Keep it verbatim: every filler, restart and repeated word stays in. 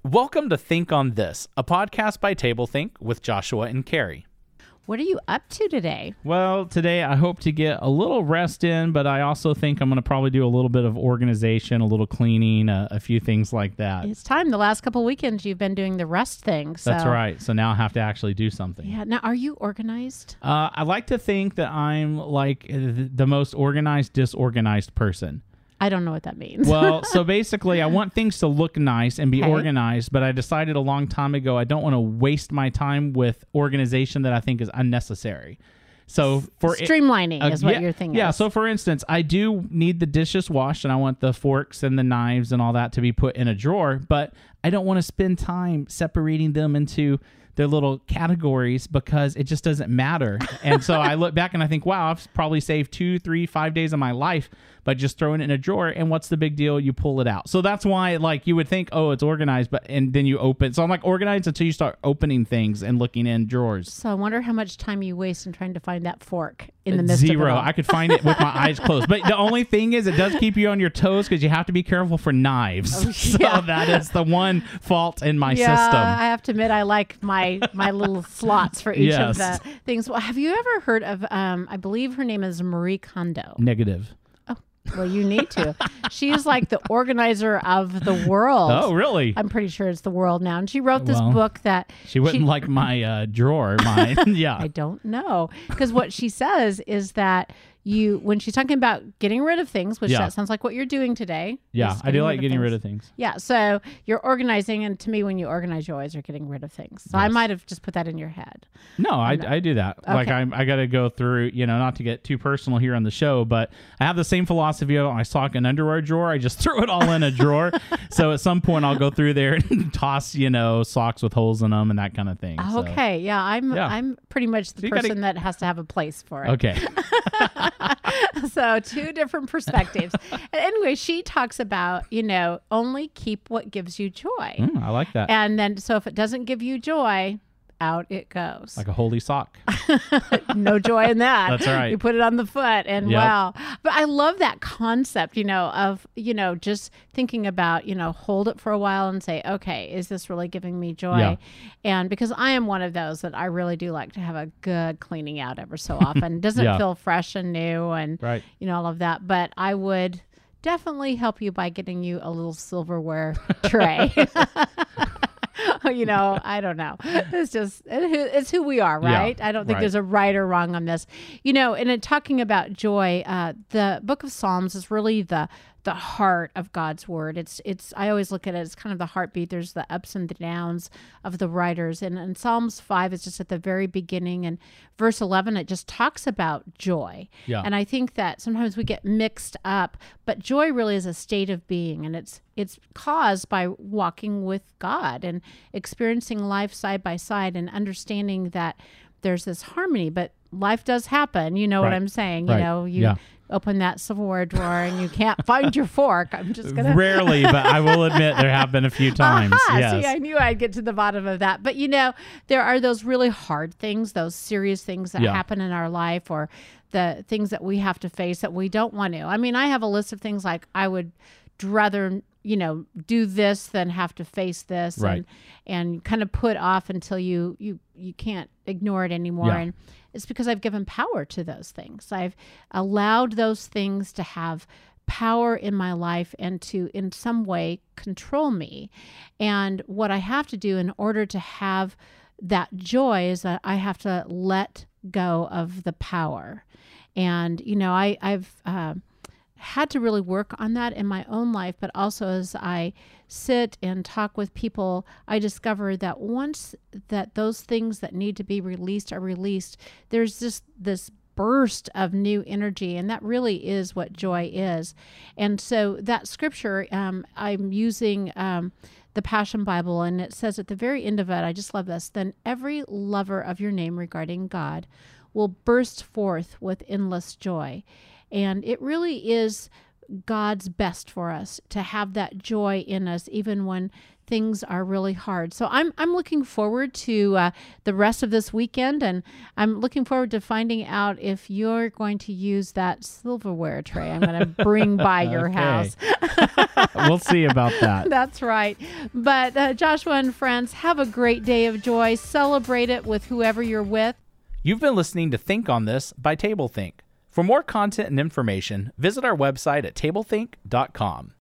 Welcome to Think on This, a podcast by TableThink with Joshua and Carrie. What are you up to today? Well, today I hope to get a little rest in, but I also think I'm going to probably do a little bit of organization, a little cleaning, uh, a few things like that. It's time. The last couple weekends you've been doing the rest thing. So. That's right. So now I have to actually do something. Yeah. Now, are you organized? Uh, I like to think that I'm like th- the most organized, disorganized person. I don't know what that means. Well, so basically, I want things to look nice and be Okay. organized, but I decided a long time ago I don't want to waste my time with organization that I think is unnecessary. So for Streamlining uh, is what yeah, your thing yeah, is. so for instance, I do need the dishes washed, and I want the forks and the knives and all that to be put in a drawer, but I don't want to spend time separating them into their little categories because it just doesn't matter. And so I look back and I think, wow, I've probably saved two, three, five days of my life by just throwing it in a drawer. And what's the big deal? You pull it out. So that's why, like, you would think, oh, it's organized, but and then you open. So I'm like organized until you start opening things and looking in drawers. So I wonder how much time you waste in trying to find that fork in the midst of it Zero. all. I could find it with my eyes closed. But the only thing is, it does keep you on your toes because you have to be careful for knives. Oh, so yeah. that is the one fault in my yeah, system. I have to admit, I like my my little slots for each of Yes. the things. Well, have you ever heard of? Um, I believe her name is Marie Kondo. Negative. Well, you need to. She's like the organizer of the world. Oh, really? I'm pretty sure it's the world now. And she wrote this Well, book that She wouldn't like my uh, drawer, mine. yeah. I don't know. Because what she says is that you, when she's talking about getting rid of things, which Yeah. that sounds like what you're doing today. Yeah, is I do like getting rid of things. Yeah. So you're organizing. And to me, when you organize, you always are getting rid of things. So I Yes. might have just put that in your head. No, I, I do that. Like Okay. I'm, I got to go through, you know, not to get too personal here on the show, but I have the same philosophy of my sock and underwear drawer. I just throw it all in a drawer. So at some point I'll go through there and toss, you know, socks with holes in them and that kind of thing. So- Okay. Yeah. I'm Yeah. I'm pretty much the So you gotta- person that has to have a place for it. Okay. So two different perspectives. And anyway, she talks about, you know, only keep what gives you joy. Mm, I like that. And then, so if it doesn't give you joy, out it goes. Like a holy sock. No joy in that. That's right. You put it on the foot and Yep. wow. But I love that concept, you know, of, you know, just thinking about, you know, hold it for a while and say, okay, is this really giving me joy? Yeah. And because I am one of those that I really do like to have a good cleaning out ever so often. It doesn't Yeah. feel fresh and new and, Right. you know, all of that. But I would definitely help you by getting you a little silverware tray. You know, I don't know. It's just, it's who we are, Yeah, right? I don't think right. there's a right or wrong on this. You know, and in talking about joy, uh, the book of Psalms is really the the heart of God's word. It's, it's, I always look at it as kind of the heartbeat. There's the ups and the downs of the writers. And, and Psalms five is just at the very beginning. And verse eleven, it just talks about joy. Yeah. And I think that sometimes we get mixed up, but joy really is a state of being. And it's, it's caused by walking with God and experiencing life side by side and understanding that there's this harmony, but life does happen. You know what Right. I'm saying? Right. You know, you Yeah. open that silverware drawer and you can't find your fork. I'm just going to. Rarely, but I will admit there have been a few times. Aha, Yes. See, I knew I'd get to the bottom of that. But, you know, there are those really hard things, those serious things that Yeah. happen in our life or the things that we have to face that we don't want to. I mean, I have a list of things like I would rather, you know, do this than have to face this Right. and, and kind of put off until you, you, you can't ignore it anymore. Yeah. And it's because I've given power to those things. I've allowed those things to have power in my life and to in some way control me. And what I have to do in order to have that joy is that I have to let go of the power. And, you know, I, I've uh, had to really work on that in my own life, but also as I sit and talk with people, I discover that once that those things that need to be released are released, there's just this burst of new energy, and that really is what joy is. And so that scripture, um, I'm using um, the Passion Bible, and it says at the very end of it, I just love this, then every lover of your name regarding God will burst forth with endless joy. And it really is God's best for us to have that joy in us, even when things are really hard. So I'm I'm looking forward to uh, the rest of this weekend, and I'm looking forward to finding out if you're going to use that silverware tray I'm going to bring by your Okay. house. We'll see about that. That's right. But uh, Joshua and friends, have a great day of joy. Celebrate it with whoever you're with. You've been listening to Think on This by TableThink. For more content and information, visit our website at tablethink dot com.